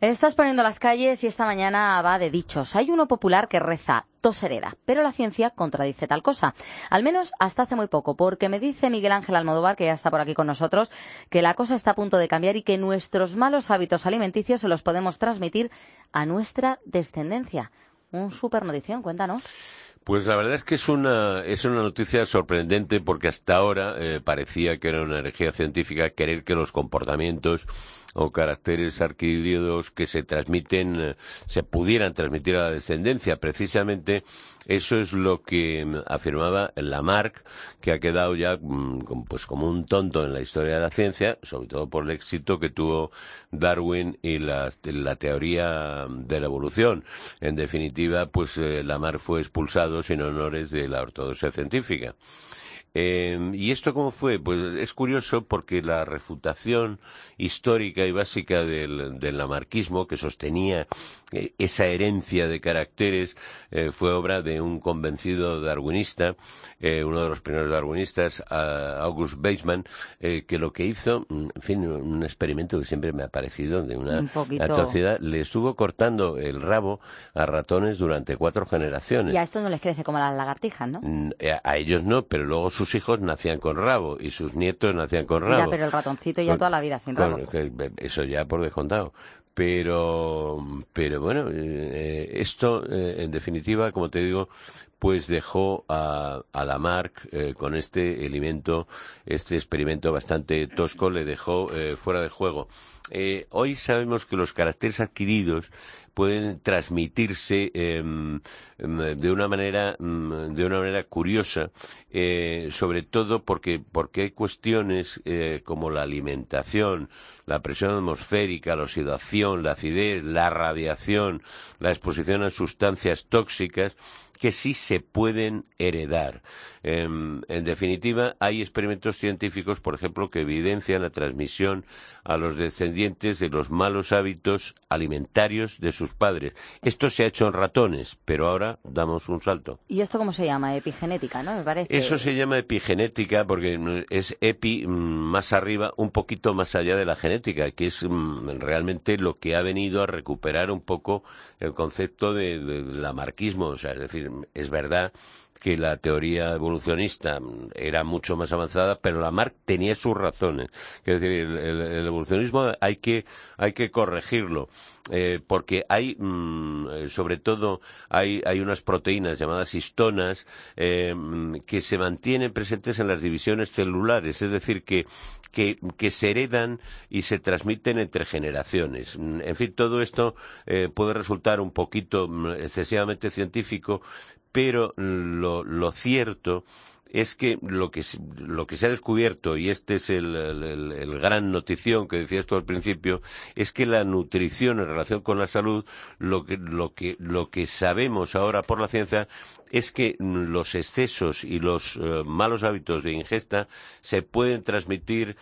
Estás poniendo las calles y esta mañana va de dichos. Hay uno popular que reza: tos hereda, pero la ciencia contradice tal cosa. Al menos hasta hace muy poco, porque me dice Miguel Ángel Almodóvar, que ya está por aquí con nosotros, que la cosa está a punto de cambiar y que nuestros malos hábitos alimenticios se los podemos transmitir a nuestra descendencia. Un súper notición, cuéntanos. Pues la verdad es que es una noticia sorprendente, porque hasta ahora parecía que era una herejía científica creer que los comportamientos o caracteres adquiridos que se transmiten se pudieran transmitir a la descendencia. Precisamente eso es lo que afirmaba Lamarck, que ha quedado ya pues como un tonto en la historia de la ciencia, sobre todo por el éxito que tuvo Darwin y la teoría de la evolución. En definitiva, pues Lamarck fue expulsado sin honores de la ortodoxia científica. ¿Y esto cómo fue? Pues es curioso, porque la refutación histórica y básica del lamarquismo, que sostenía esa herencia de caracteres, fue obra de un convencido darwinista, uno de los primeros darwinistas, August Weismann, que lo que hizo, en fin, un experimento que siempre me ha parecido de una atrocidad, le estuvo cortando el rabo a ratones durante 4 generaciones. Y a esto no les crece como a las lagartijas, ¿no? A ellos no, pero luego sus hijos nacían con rabo y sus nietos nacían con rabo. Ya, pero el ratoncito ya toda la vida sin rabo. Eso ya por descontado. Pero bueno, esto, en definitiva, como te digo, pues dejó a Lamarck con este experimento bastante tosco, le dejó fuera de juego. Hoy sabemos que los caracteres adquiridos pueden transmitirse de una manera curiosa, sobre todo porque hay cuestiones como la alimentación, la presión atmosférica, la oxidación, la acidez, la radiación, la exposición a sustancias tóxicas, que sí se pueden heredar. En definitiva, hay experimentos científicos, por ejemplo, que evidencian la transmisión a los descendientes de los malos hábitos alimentarios de sus padres. Esto se ha hecho en ratones, pero ahora damos un salto. ¿Y esto cómo se llama? Epigenética, ¿no? Me parece. Eso se llama epigenética porque es epi más arriba, un poquito más allá de la genética, que es realmente lo que ha venido a recuperar un poco el concepto del lamarquismo. O sea, es decir, es verdad que la teoría evolucionista era mucho más avanzada, pero Lamarck tenía sus razones. Es decir, el evolucionismo hay que corregirlo, porque hay, sobre todo, hay unas proteínas llamadas histonas que se mantienen presentes en las divisiones celulares, es decir, que se heredan y se transmiten entre generaciones. En fin, todo esto puede resultar un poquito excesivamente científico, pero lo cierto es que lo que se ha descubierto, y este es el gran notición que decías tú al principio, es que la nutrición en relación con la salud, lo que sabemos ahora por la ciencia es que los excesos y los malos hábitos de ingesta se pueden transmitir,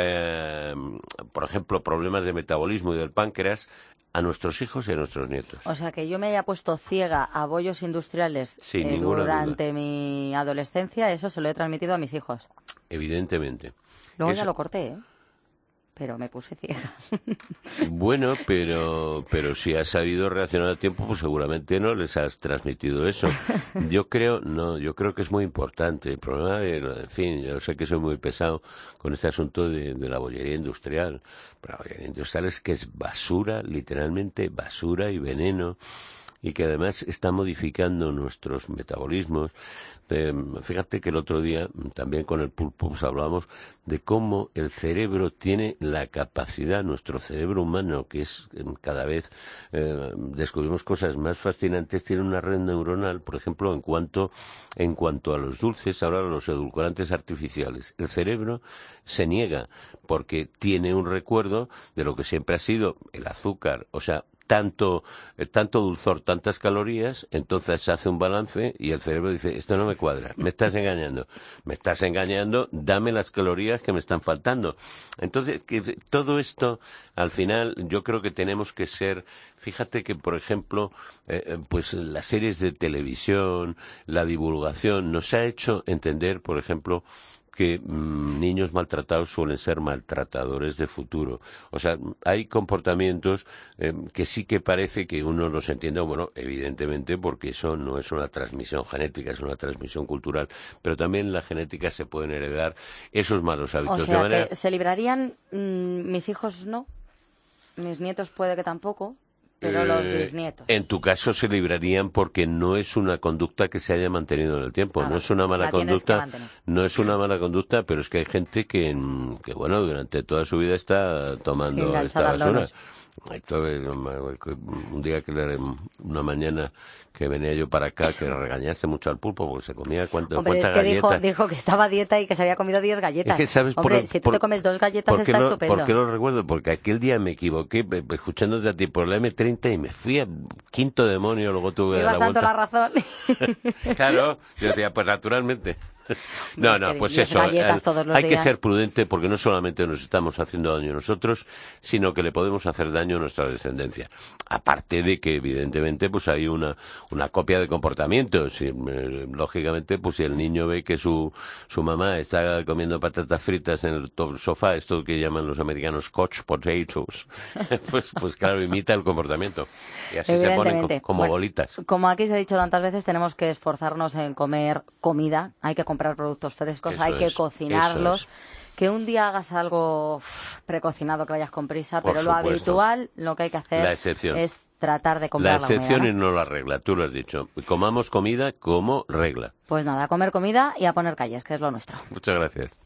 por ejemplo, problemas de metabolismo y del páncreas, a nuestros hijos y a nuestros nietos. O sea, que yo me haya puesto ciega a bollos industriales durante mi adolescencia, eso se lo he transmitido a mis hijos. Evidentemente. Luego ya lo corté, ¿eh? Pero me puse ciega. Bueno, pero si has sabido reaccionar a tiempo, pues seguramente no les has transmitido eso. Yo creo que es muy importante. El problema en fin, yo sé que soy muy pesado con este asunto de la bollería industrial. Pero la bollería industrial es que es basura, literalmente basura y veneno, y que además está modificando nuestros metabolismos. Fíjate que el otro día, también con el Pulpo, hablábamos de cómo el cerebro tiene la capacidad, nuestro cerebro humano, que es cada vez descubrimos cosas más fascinantes, tiene una red neuronal, por ejemplo, en cuanto a los dulces, ahora los edulcorantes artificiales. El cerebro se niega porque tiene un recuerdo de lo que siempre ha sido el azúcar, o sea, tanto dulzor, tantas calorías, entonces se hace un balance y el cerebro dice: esto no me cuadra, me estás engañando, dame las calorías que me están faltando. Entonces, todo esto, al final, yo creo que tenemos que ser, fíjate que, por ejemplo, pues las series de televisión, la divulgación, nos ha hecho entender, por ejemplo, que niños maltratados suelen ser maltratadores de futuro. O sea, hay comportamientos que sí que parece que uno los entiende, bueno, evidentemente, porque eso no es una transmisión genética, es una transmisión cultural, pero también en la genética se pueden heredar esos malos hábitos. O sea, que se librarían, mis hijos no, mis nietos puede que tampoco, pero los bisnietos. En tu caso se librarían porque no es una conducta que se haya mantenido en el tiempo. No es una mala conducta, no es una mala conducta, pero es que hay gente que bueno, durante toda su vida está tomando esta basura. Un día una mañana que venía yo para acá, que regañaste mucho al pulpo porque se comía cuántas galletas. Dijo que estaba a dieta y que se había comido 10 galletas. Es que, ¿sabes? Si tú te comes 2 galletas está estupendo. ¿Por qué lo recuerdo? Porque aquel día me equivoqué escuchándote a ti por la M30 y me fui a quinto demonio, luego tuve la vuelta. Tanto la razón. Claro, yo decía, pues naturalmente. No, pues eso, hay que ser prudente porque no solamente nos estamos haciendo daño a nosotros, sino que le podemos hacer daño a nuestra descendencia. Aparte de que, evidentemente, pues hay una copia de comportamientos. Lógicamente, pues si el niño ve que su mamá está comiendo patatas fritas en el sofá, esto que llaman los americanos couch potatoes, pues claro, imita el comportamiento. Y así se ponen como bolitas. Como aquí se ha dicho tantas veces, tenemos que esforzarnos en comer comida, hay que comprar productos frescos, hay que cocinarlos. Que un día hagas algo precocinado, que vayas con prisa, pero lo habitual, lo que hay que hacer es tratar de comprar la excepción humedad, y no la regla, tú lo has dicho. Comamos comida como regla. Pues nada, a comer comida y a poner calles, que es lo nuestro. Muchas gracias.